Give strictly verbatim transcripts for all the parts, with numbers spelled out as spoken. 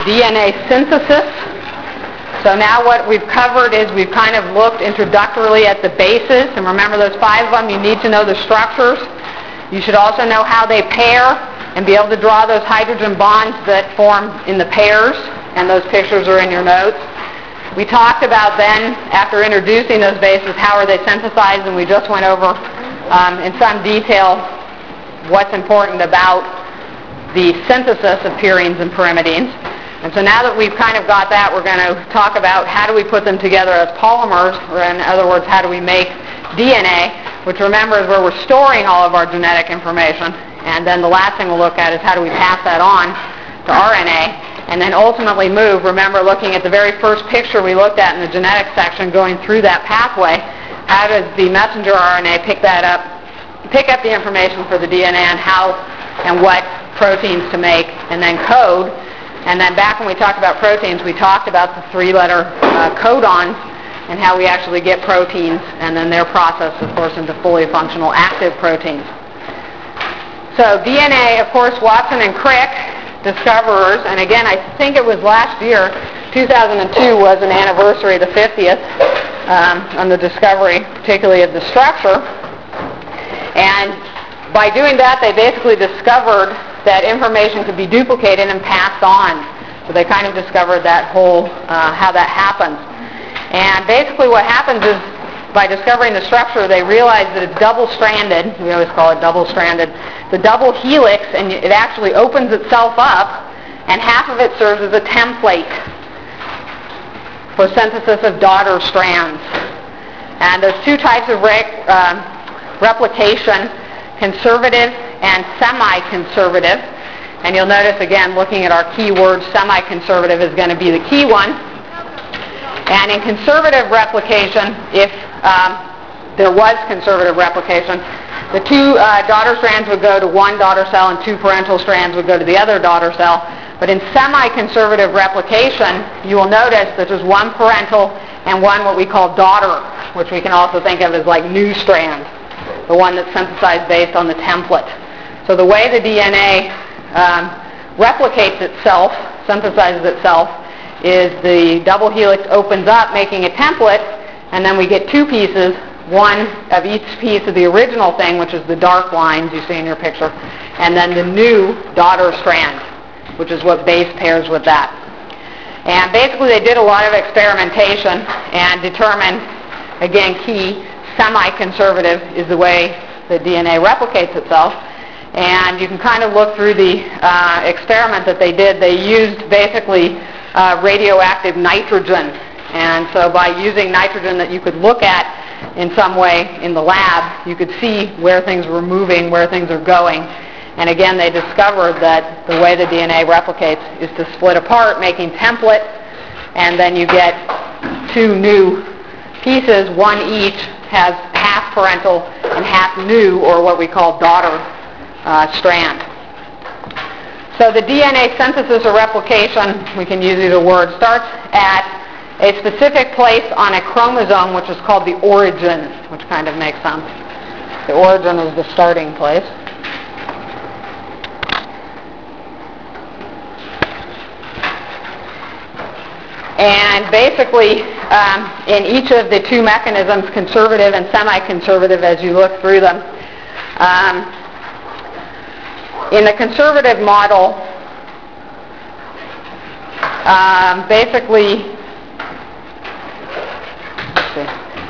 D N A synthesis. So now what we've covered is we've kind of looked introductorily at the bases, and remember those five of them, you need to know the structures. You should also know how they pair and be able to draw those hydrogen bonds that form in the pairs, and those pictures are in your notes. We talked about then, after introducing those bases, how are they synthesized, and we just went over um, in some detail what's important about the synthesis of purines and pyrimidines. And so now that we've kind of got that, we're going to talk about how do we put them together as polymers, or in other words, how do we make D N A, which remember is where we're storing all of our genetic information. And then the last thing we'll look at is how do we pass that on to R N A, and then ultimately move, remember looking at the very first picture we looked at in the genetics section, going through that pathway, how does the messenger R N A pick that up, pick up the information for the D N A on how and what proteins to make, and then code. And then back when we talked about proteins, we talked about the three-letter uh, codons and how we actually get proteins, and then they're processed, of course, into fully functional active proteins. So D N A, of course, Watson and Crick, discoverers, and again, I think it was last year, two thousand two was an anniversary, the fiftieth, um, on the discovery, particularly of the structure. And by doing that, they basically discovered that information could be duplicated and passed on. So they kind of discovered that whole, uh, how that happens. And basically what happens is, by discovering the structure, they realized that it's double-stranded. We always call it double-stranded. The double helix, and it actually opens itself up, and half of it serves as a template for synthesis of daughter strands. And there's two types of re- uh, replication, conservative and semi-conservative. And you'll notice, again, looking at our keywords, semi-conservative is going to be the key one. And in conservative replication, if um, there was conservative replication, the two uh, daughter strands would go to one daughter cell and two parental strands would go to the other daughter cell. But in semi-conservative replication, you will notice that there's one parental and one what we call daughter, which we can also think of as like new strand, the one that's synthesized based on the template. So the way the D N A um, replicates itself, synthesizes itself, is the double helix opens up, making a template, and then we get two pieces, one of each piece of the original thing, which is the dark lines you see in your picture, and then the new daughter strand, which is what base pairs with that. And basically they did a lot of experimentation and determined, again, key, semi-conservative is the way the D N A replicates itself. And you can kind of look through the uh, experiment that they did. They used basically uh, radioactive nitrogen. And so by using nitrogen that you could look at in some way in the lab, you could see where things were moving, where things are going. And again, they discovered that the way the D N A replicates is to split apart, making template, and then you get two new pieces, one each has half parental and half new, or what we call daughter uh, strand. So the D N A synthesis or replication, we can use either word, starts at a specific place on a chromosome, which is called the origin, which kind of makes sense. The origin is the starting place. And basically, um, in each of the two mechanisms, conservative and semi-conservative, as you look through them, um, in the conservative model, um, basically, let's see,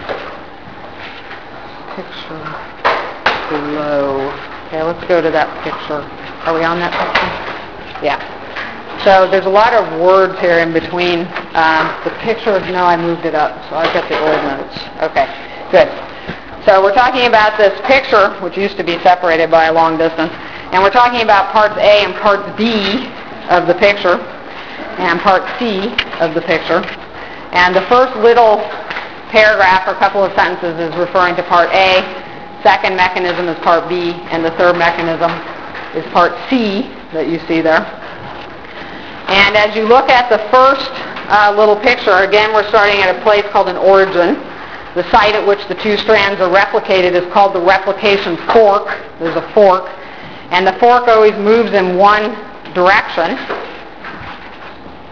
picture below. Okay, let's go to that picture. Are we on that picture? Yeah. So there's a lot of words here in between. Um, the picture, no, I moved it up, so I've got the old notes. Okay, good. So we're talking about this picture, which used to be separated by a long distance, and we're talking about parts A and parts B of the picture, and part C of the picture. And the first little paragraph or couple of sentences is referring to part A, second mechanism is part B, and the third mechanism is part C that you see there. And as you look at the first uh, little picture, again, we're starting at a place called an origin. The site at which the two strands are replicated is called the replication fork. There's a fork. And the fork always moves in one direction.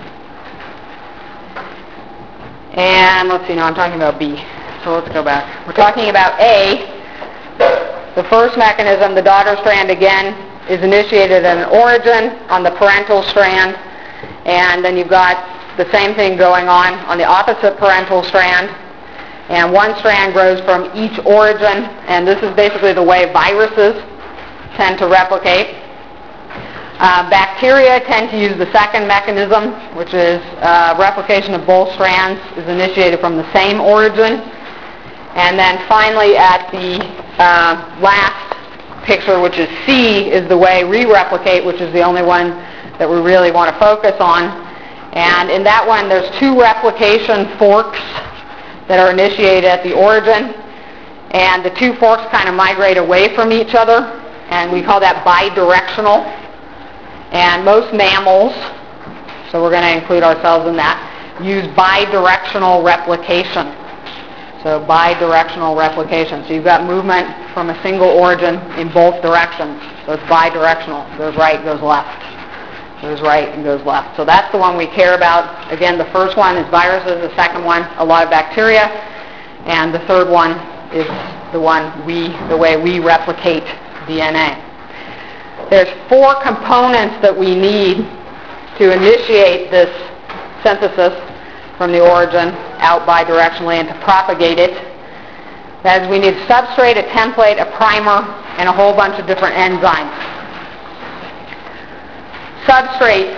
And let's see, now I'm talking about B. So let's go back. We're talking about A. The first mechanism, the daughter strand, again, is initiated at an origin on the parental strand. And then you've got the same thing going on on the opposite parental strand. And one strand grows from each origin. And this is basically the way viruses tend to replicate. Uh, bacteria tend to use the second mechanism, which is uh, replication of both strands is initiated from the same origin. And then finally at the uh, last picture, which is C, is the way we replicate, which is the only one that we really want to focus on. And in that one, there's two replication forks that are initiated at the origin. And the two forks kind of migrate away from each other, and we call that bidirectional. And most mammals, so we're going to include ourselves in that, use bidirectional replication. So bidirectional replication. So you've got movement from a single origin in both directions. So it's bidirectional. Goes right, goes left. Goes right and goes left. So that's the one we care about. Again, the first one is viruses. The second one, a lot of bacteria. And the third one is the one we, the way we replicate D N A. There's four components that we need to initiate this synthesis from the origin out bidirectionally and to propagate it. That is, we need substrate, a template, a primer, and a whole bunch of different enzymes. Substrates,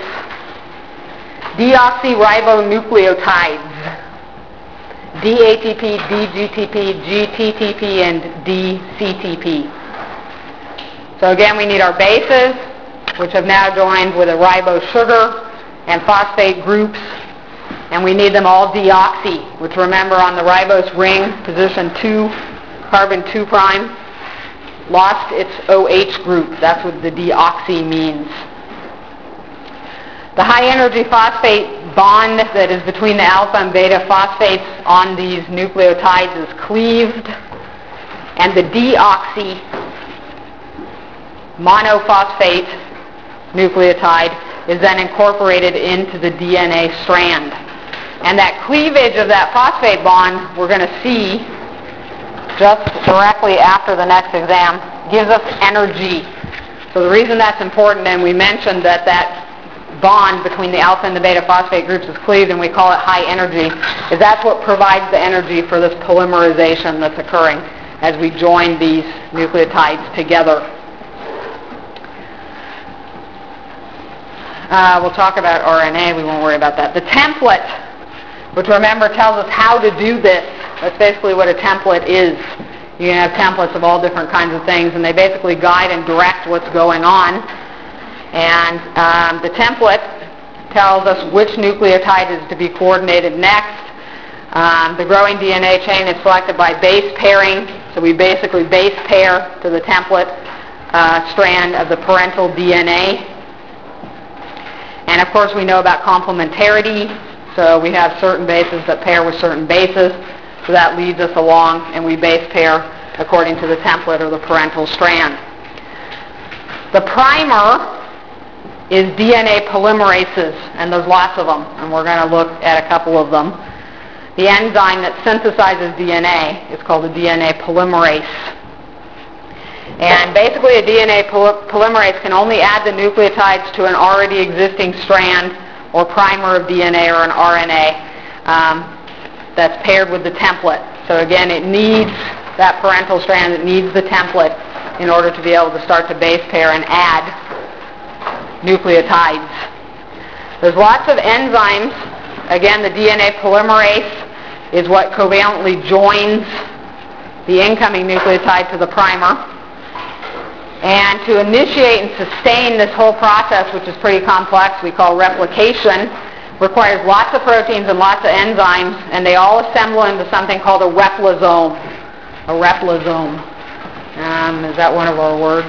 deoxyribonucleotides, D A T P, D G T P, G T T P, and D C T P. So again, we need our bases, which have now joined with a ribose sugar and phosphate groups, and we need them all deoxy, which remember on the ribose ring, position two, carbon two prime, lost its O H group. That's what the deoxy means. The high-energy phosphate bond that is between the alpha and beta phosphates on these nucleotides is cleaved, and the deoxy monophosphate nucleotide is then incorporated into the D N A strand. And that cleavage of that phosphate bond, we're going to see just directly after the next exam, gives us energy. So the reason that's important, and we mentioned that that bond between the alpha and the beta phosphate groups is cleaved and we call it high energy, is that's what provides the energy for this polymerization that's occurring as we join these nucleotides together. Uh, we'll talk about R N A. We won't worry about that. The template, which remember tells us how to do this. That's basically what a template is. You can have templates of all different kinds of things, and they basically guide and direct what's going on. And um, the template tells us which nucleotide is to be coordinated next. Um, the growing D N A chain is selected by base pairing, so we basically base pair to the template uh, strand of the parental D N A. And of course we know about complementarity, so we have certain bases that pair with certain bases, so that leads us along and we base pair according to the template or the parental strand. The primer is D N A polymerases, and there's lots of them, and we're going to look at a couple of them. The enzyme that synthesizes D N A is called a D N A polymerase. And basically a D N A poly- polymerase can only add the nucleotides to an already existing strand or primer of D N A or an R N A um, that's paired with the template. So again, it needs that parental strand, it needs the template in order to be able to start to base pair and add nucleotides. There's lots of enzymes. Again, the D N A polymerase is what covalently joins the incoming nucleotide to the primer. And to initiate and sustain this whole process, which is pretty complex, we call replication, requires lots of proteins and lots of enzymes, and they all assemble into something called a replosome. A replosome. Um, is that one of our words?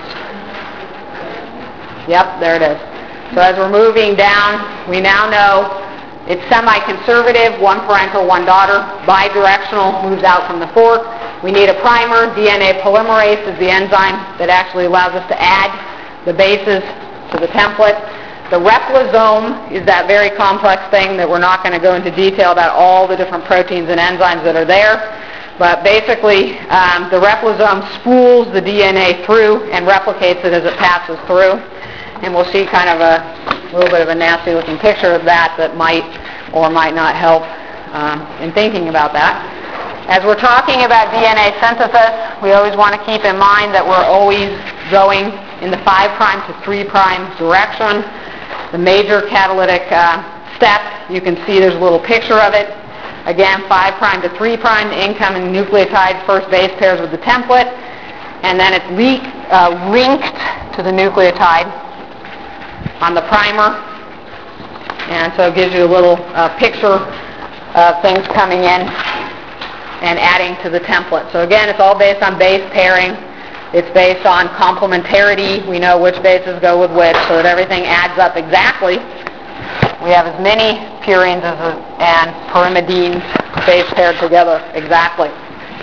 Yep, there it is. So as we're moving down, we now know it's semi-conservative, one parental, one daughter, bidirectional, moves out from the fork. We need a primer. D N A polymerase is the enzyme that actually allows us to add the bases to the template. The replosome is that very complex thing that we're not going to go into detail about all the different proteins and enzymes that are there. But basically, um, the replosome spools the D N A through and replicates it as it passes through. And we'll see kind of a little bit of a nasty looking picture of that that might or might not help um, in thinking about that. As we're talking about D N A synthesis, we always want to keep in mind that we're always going in the five prime to three prime direction. The major catalytic uh, step, you can see there's a little picture of it. Again, five prime to three prime, the incoming nucleotide first base pairs with the template, and then it's leak, uh, linked to the nucleotide on the primer, and so it gives you a little uh, picture of things coming in and adding to the template. So again, it's all based on base pairing. It's based on complementarity. We know which bases go with which, so that everything adds up exactly. We have as many purines as a, and pyrimidines base paired together exactly.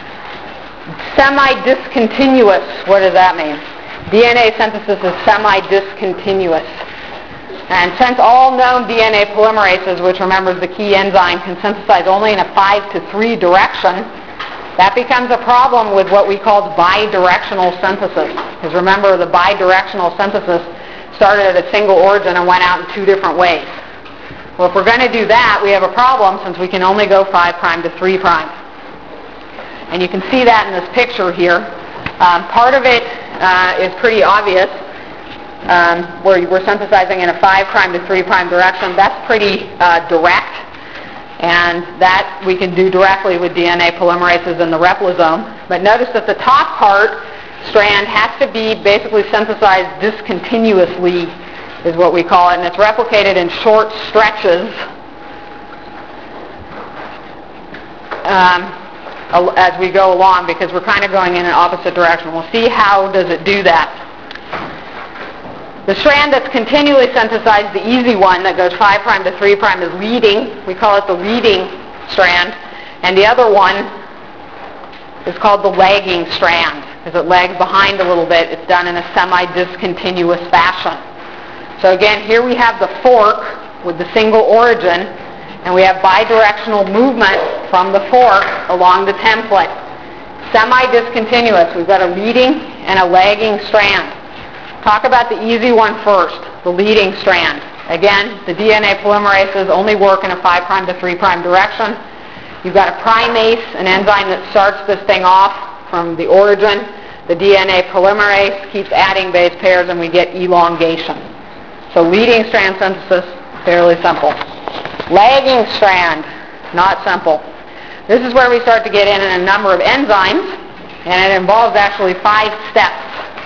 Semi-discontinuous, what does that mean? D N A synthesis is semi-discontinuous. And since all known D N A polymerases, which remember is the key enzyme, can synthesize only in a five to three direction, that becomes a problem with what we call bidirectional synthesis. Because remember, the bidirectional synthesis started at a single origin and went out in two different ways. Well, if we're going to do that, we have a problem since we can only go five prime to three prime. And you can see that in this picture here. Um, part of it uh, is pretty obvious, um, where we're synthesizing in a five prime to three prime direction. That's pretty uh, direct. And that we can do directly with D N A polymerases in the replosome. But notice that the top part strand has to be basically synthesized discontinuously, is what we call it, and it's replicated in short stretches um, as we go along, because we're kind of going in an opposite direction. We'll see how does it do that. The strand that's continually synthesized, the easy one that goes five prime to three prime, is leading. We call it the leading strand. And the other one is called the lagging strand, because it lags behind a little bit. It's done in a semi-discontinuous fashion. So again, here we have the fork with the single origin, and we have bidirectional movement from the fork along the template. Semi-discontinuous. We've got a leading and a lagging strand. Talk about the easy one first, the leading strand. Again, the D N A polymerases only work in a five prime to three prime direction. You've got a primase, an enzyme that starts this thing off from the origin. The D N A polymerase keeps adding base pairs and we get elongation. So leading strand synthesis, fairly simple. Lagging strand, not simple. This is where we start to get in a number of enzymes, and it involves actually five steps.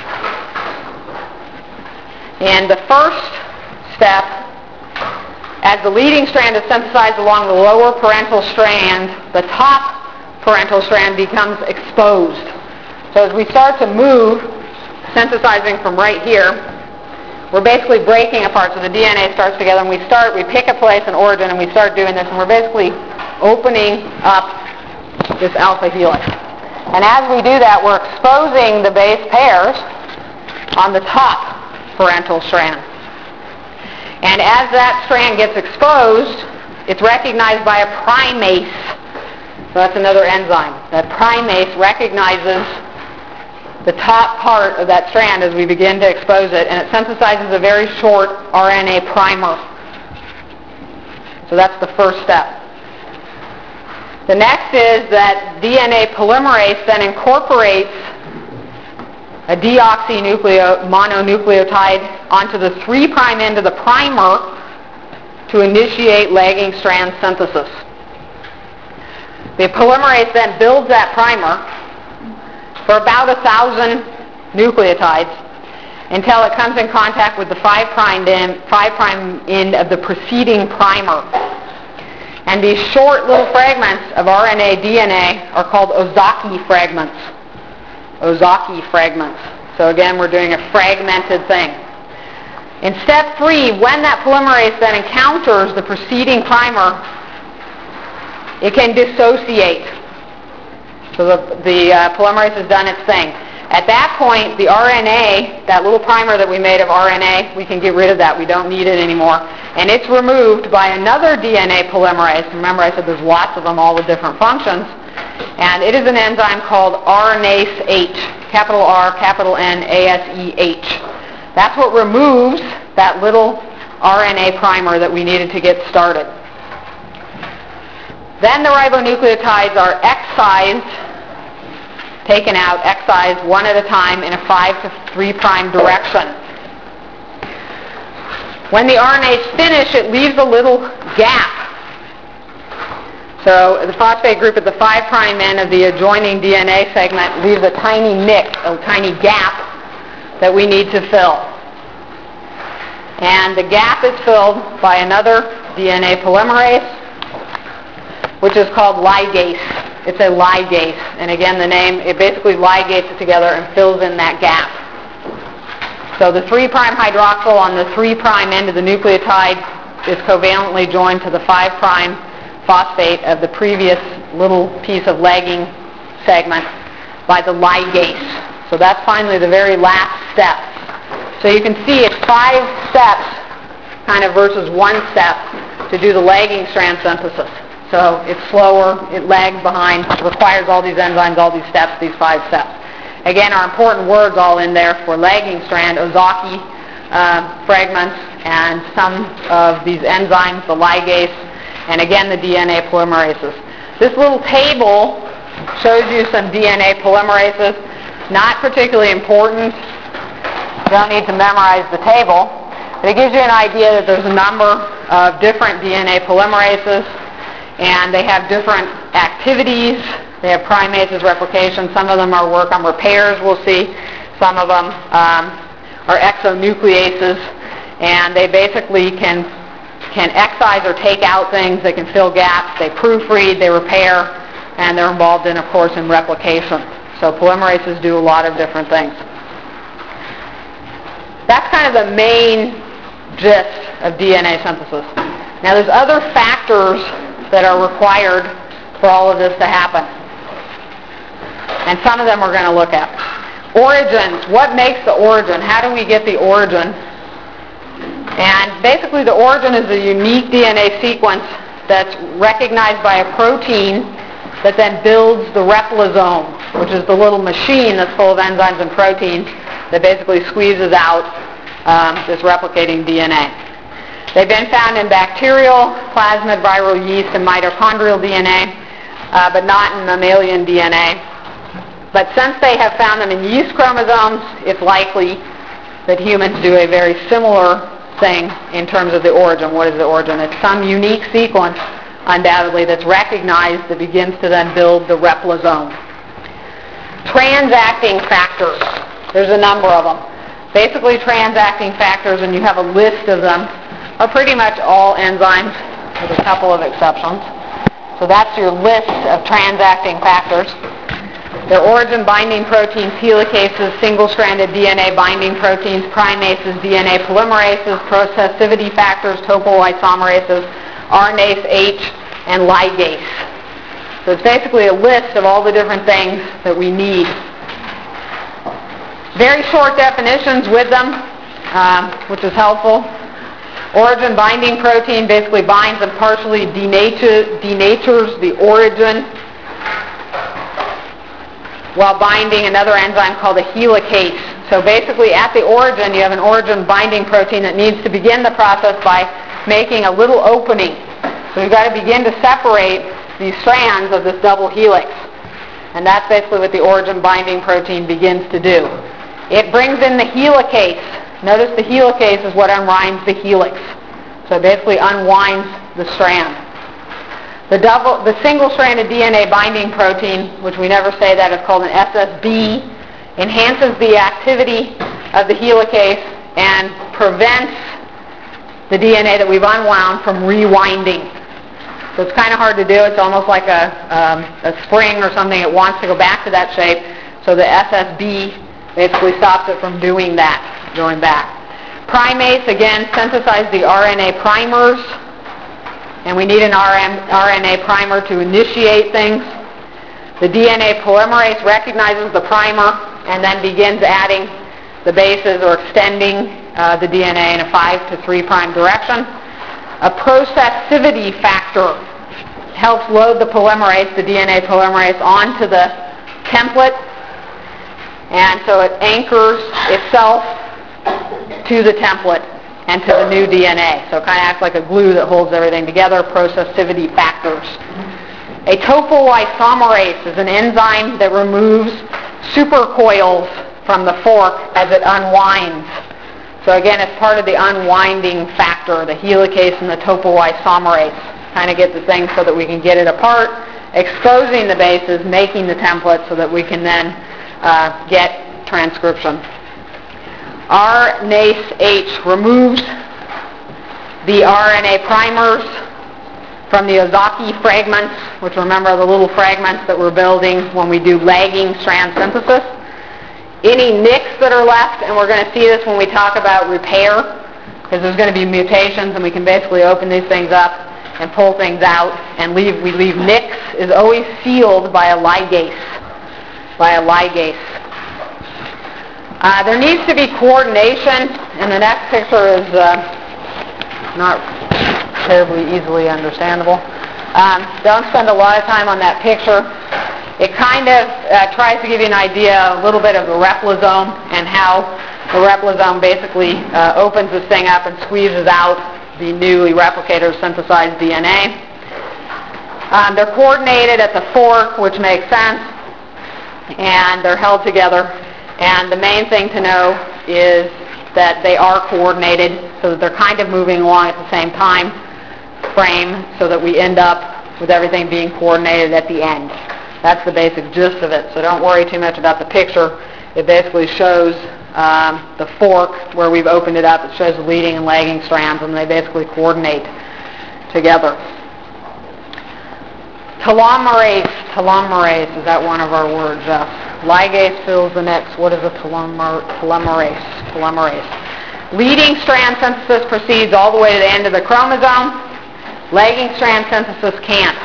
And the first step, as the leading strand is synthesized along the lower parental strand, the top parental strand becomes exposed. So as we start to move, synthesizing from right here, we're basically breaking apart. So the D N A starts together, and we start, we pick a place, an origin, and we start doing this, and we're basically opening up this alpha helix. And as we do that, we're exposing the base pairs on the top parental strand. And as that strand gets exposed, it's recognized by a primase. So that's another enzyme. That primase recognizes the top part of that strand as we begin to expose it, and it synthesizes a very short R N A primer. So that's the first step. The next is that D N A polymerase then incorporates a deoxynucleo mononucleotide onto the three prime end of the primer to initiate lagging strand synthesis. The polymerase then builds that primer for about a thousand nucleotides until it comes in contact with the five prime end, five prime end of the preceding primer. And these short little fragments of R N A, D N A are called Ozaki fragments. Ozaki fragments. So again, we're doing a fragmented thing. In step three, when that polymerase then encounters the preceding primer, it can dissociate. So the, the uh, polymerase has done its thing. At that point, the R N A, that little primer that we made of R N A, we can get rid of that. We don't need it anymore. And it's removed by another D N A polymerase. Remember, I said there's lots of them, all with different functions. And it is an enzyme called R N A S E H, capital R, capital N, A S E H. That's what removes that little R N A primer that we needed to get started. Then the ribonucleotides are excised, taken out, excised one at a time in a five to three prime direction. When the R N A is finished, it leaves a little gap. So the phosphate group at the five prime end of the adjoining D N A segment leaves a tiny nick, a tiny gap that we need to fill. And the gap is filled by another D N A polymerase, which is called ligase. It's a ligase. And again, the name, it basically ligates it together and fills in that gap. So the three prime hydroxyl on the three prime end of the nucleotide is covalently joined to the five prime phosphate of the previous little piece of lagging segment by the ligase. So that's finally the very last step. So you can see it's five steps kind of versus one step to do the lagging strand synthesis. So it's slower, it lags behind, it requires all these enzymes, all these steps, these five steps. Again, our important words all in there for lagging strand, Ozaki uh, fragments, and some of these enzymes, the ligase, and again the D N A polymerases. This little table shows you some D N A polymerases. Not particularly important. You don't need to memorize the table. But it gives you an idea that there's a number of different D N A polymerases, and they have different activities. They have primases, replication. Some of them are work on repairs, we'll see. Some of them um, are exonucleases, and they basically can can excise or take out things. They can fill gaps. They proofread, they repair, and they're involved in, of course, in replication. So polymerases do a lot of different things. That's kind of the main gist of D N A synthesis. Now there's other factors that are required for all of this to happen. And some of them we're going to look at. Origins. What makes the origin? How do we get the origin? And basically the origin is a unique D N A sequence that's recognized by a protein that then builds the replisome, which is the little machine that's full of enzymes and proteins that basically squeezes out um, this replicating D N A. They've been found in bacterial, plasmid, viral yeast, and mitochondrial D N A, uh, but not in mammalian D N A. But since they have found them in yeast chromosomes, it's likely that humans do a very similar thing in terms of the origin. What is the origin? It's some unique sequence, undoubtedly, that's recognized that begins to then build the replisome. Transacting factors. There's a number of them. Basically, transacting factors, and you have a list of them, are pretty much all enzymes, with a couple of exceptions. So that's your list of transacting factors. They're origin-binding proteins, helicases, single-stranded D N A binding proteins, primases, D N A polymerases, processivity factors, topoisomerases, R N A S E H, and ligase. So it's basically a list of all the different things that we need. Very short definitions with them, um, which is helpful. Origin-binding protein basically binds and partially denature, denatures the origin while binding another enzyme called a helicase. So basically at the origin, you have an origin-binding protein that needs to begin the process by making a little opening. So you've got to begin to separate these strands of this double helix. And that's basically what the origin-binding protein begins to do. It brings in the helicase. Notice the helicase is what unwinds the helix. So it basically unwinds the strand. The, double, the single-stranded D N A binding protein, which we never say that, is called an S S B, enhances the activity of the helicase and prevents the D N A that we've unwound from rewinding. So it's kind of hard to do. It's almost like a, um, a spring or something. It wants to go back to that shape. So the S S B basically stops it from doing that, going back. Primase, again, synthesize the R N A primers. And we need an R N A primer to initiate things. The D N A polymerase recognizes the primer and then begins adding the bases or extending uh, the D N A in a five to three prime direction. A processivity factor helps load the polymerase, the D N A polymerase, onto the template, and so it anchors itself to the template and to the new D N A. So it kind of acts like a glue that holds everything together, processivity factors. A topoisomerase is an enzyme that removes supercoils from the fork as it unwinds. So again, it's part of the unwinding factor, the helicase and the topoisomerase. Kind of get the thing so that we can get it apart, exposing the bases, making the template so that we can then uh, get transcription. R N A S E H removes the R N A primers from the Ozaki fragments, which remember are the little fragments that we're building when we do lagging strand synthesis. Any nicks that are left, and we're going to see this when we talk about repair, because there's going to be mutations, and we can basically open these things up and pull things out, and leave, we leave nicks, is always sealed by a ligase, by a ligase. Uh, there needs to be coordination, and the next picture is uh, not terribly easily understandable. Um, don't spend a lot of time on that picture. It kind of uh, tries to give you an idea, a little bit of the replosome and how the replosome basically uh, opens this thing up and squeezes out the newly replicated or synthesized D N A. Um, they're coordinated at the fork, which makes sense, and they're held together. And the main thing to know is that they are coordinated so that they're kind of moving along at the same time frame so that we end up with everything being coordinated at the end. That's the basic gist of it. So don't worry too much about the picture. It basically shows um, the fork where we've opened it up. It shows the leading and lagging strands, and they basically coordinate together. Telomerase. Telomerase, is that one of our words? Uh, ligase fills the next. What is a telomer, telomerase? Telomerase. Leading strand synthesis proceeds all the way to the end of the chromosome. Lagging strand synthesis can't.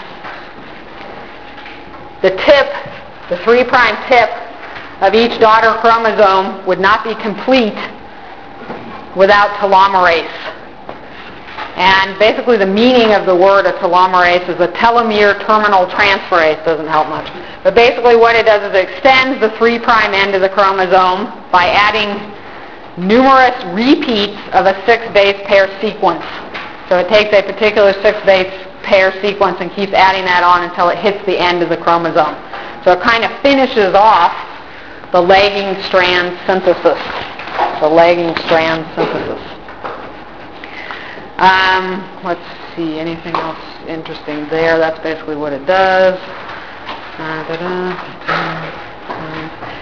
The tip, the three prime tip of each daughter chromosome would not be complete without telomerase. And basically the meaning of the word a telomerase is a telomere terminal transferase. Doesn't help much. But basically what it does is it extends the three prime end of the chromosome by adding numerous repeats of a six base pair sequence. So it takes a particular six base pair sequence and keeps adding that on until it hits the end of the chromosome. So it kind of finishes off the lagging strand synthesis. The lagging strand synthesis. Um, let's see, anything else interesting there? That's basically what it does. Uh, da-da, da-da.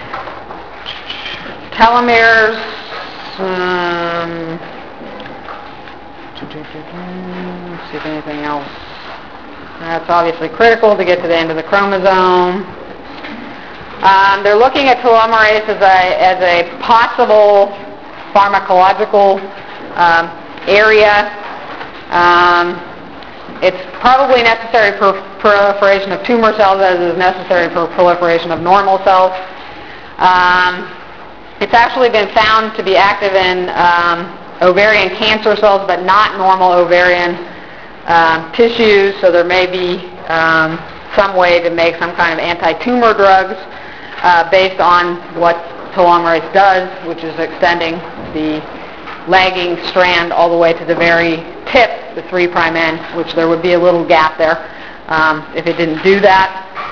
Telomeres. Um, let's see if anything else. That's obviously critical to get to the end of the chromosome. Um, they're looking at telomerase as a, as a possible pharmacological um, area. Um, it's probably necessary for proliferation of tumor cells as is necessary for proliferation of normal cells. Um, it's actually been found to be active in um, ovarian cancer cells, but not normal ovarian Um, tissues, so there may be um, some way to make some kind of anti-tumor drugs uh, based on what telomerase does, which is extending the lagging strand all the way to the very tip, the three prime end, which there would be a little gap there um, if it didn't do that.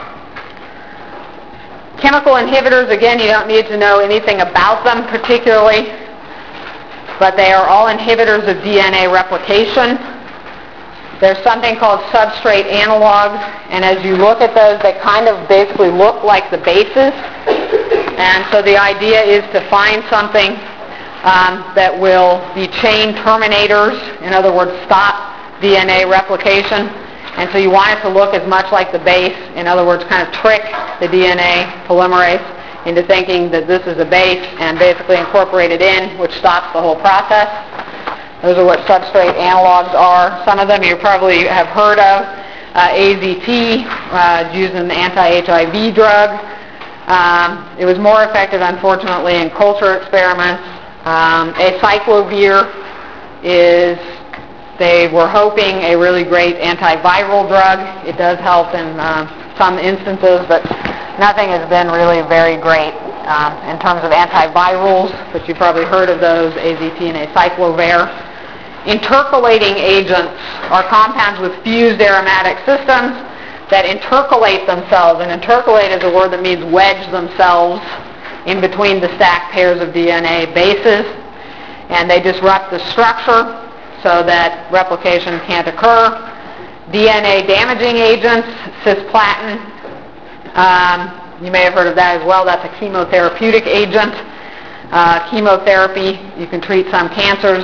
Chemical inhibitors, again, you don't need to know anything about them particularly, but they are all inhibitors of D N A replication. There's something called substrate analogs, and as you look at those, they kind of basically look like the bases. And so the idea is to find something um, that will be chain terminators, in other words, stop D N A replication. And so you want it to look as much like the base, in other words, kind of trick the D N A polymerase into thinking that this is a base and basically incorporate it in, which stops the whole process. Those are what substrate analogs are. Some of them you probably have heard of. Uh, A Z T, uh, used in the anti-H I V drug. Um, it was more effective, unfortunately, in culture experiments. Um, acyclovir is, they were hoping, a really great antiviral drug. It does help in uh, some instances, but nothing has been really very great um, in terms of antivirals, but you've probably heard of those, A Z T and acyclovir. Intercalating agents are compounds with fused aromatic systems that intercalate themselves, and intercalate is a word that means wedge themselves in between the stacked pairs of D N A bases, and they disrupt the structure so that replication can't occur. D N A damaging agents, cisplatin, um, you may have heard of that as well. That's a chemotherapeutic agent. Uh, chemotherapy, you can treat some cancers